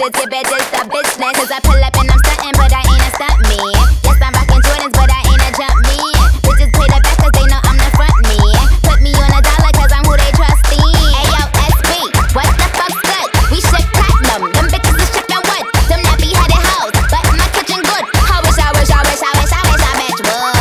distance, your bed just a business. Cause I pull up and I'm stuntin', but I ain't a stunt man. Yes, I'm rockin' Jordans, but I ain't a jump man. Bitches play the back cause they know I'm the front man. Put me on a dollar cause I'm who they trust in. Ayo, SB, what the fuck's good? We shit platinum, them bitches is shippin' wood. Them nappy headed hoes, but my kitchen good. I wish I bitch would.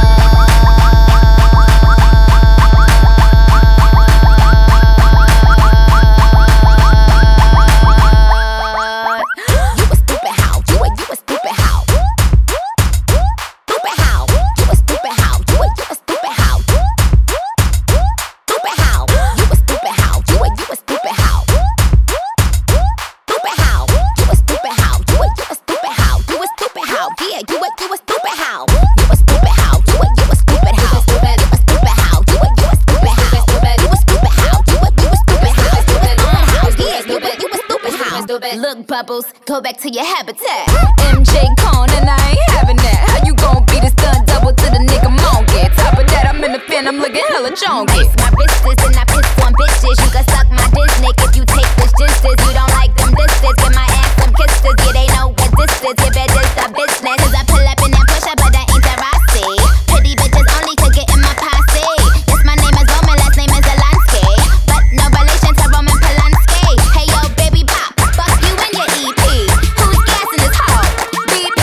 Look, Bubbles, go back to your habitat. MJ Cone and I ain't having that. How you gon' be the stunt double to the nigga monkey? Top of that, I'm in the fin, I'm looking hella chonky. Ice my wrists and I piss on bitches. You can suck my dick if you take this distance. You don't like them distance, give my ass some kisses. Yeah, they know what this is, your bed just a business. Cause I pull up in that push up, but that ain't the Rossi. Pretty bitches only could get in my posse. Yes, my name is Roman, last name is Zelensky. But no relation to Roman Polanski. Hey yo, baby bop, fuck you and your EP. Who's gassing this hoe? BP?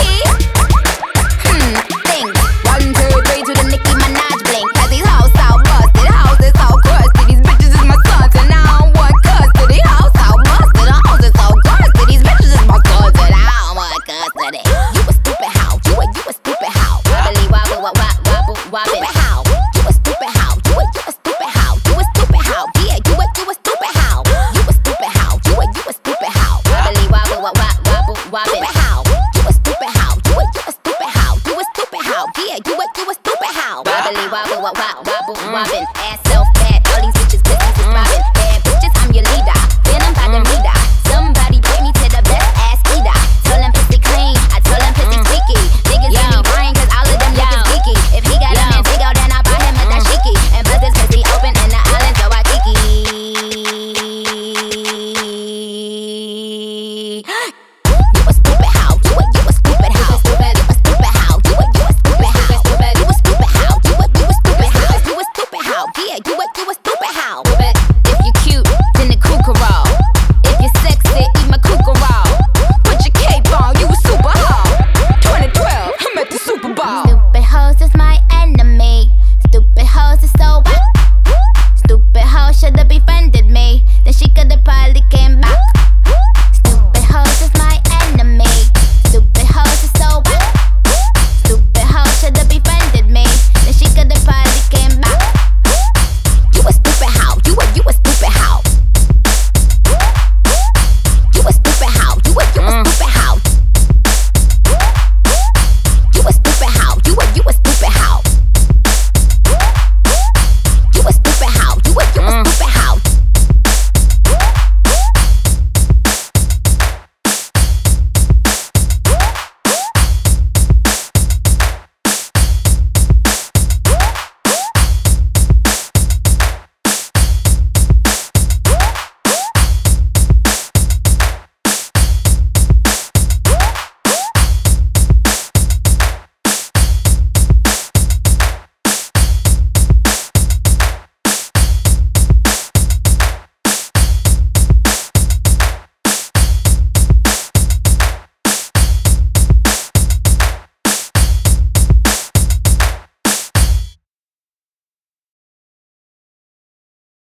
Think 1, 2, 3 to the Nicki Minaj blink. Cause these hoes so busted, hoes is so crusty. These bitches is my sons and I don't want custody. Hoes so busted, hoes is so crusty. These bitches is my sons and I don't want custody. You a stupid hoe, you a stupid hoe. Wobbly wobble, wobble, wobbin' hoe. You a stupid hoe, you a stupid hoe. You a stupid hoe, yeah, you a stupid hoe. You a stupid hoe, you a stupid hoe. Wobbly wobble, wobbin' hoe. You a stupid hoe, you a stupid hoe. You a stupid hoe, yeah, you a stupid hoe. Wobbly wobble, wobbin'. Ass so fat, all these bitches pussies is robbin'. Bad bitches, I'm your leader. Feelin' by the meter. Somebody bring me to the best ass eater. Told him pussy clean, I told him pussy squeaky. Niggas give me brain cause all of them niggas geeky. If he got a man take out, then I'll buy him a dashiki. And bust his pussy open in the islands of Waikiki.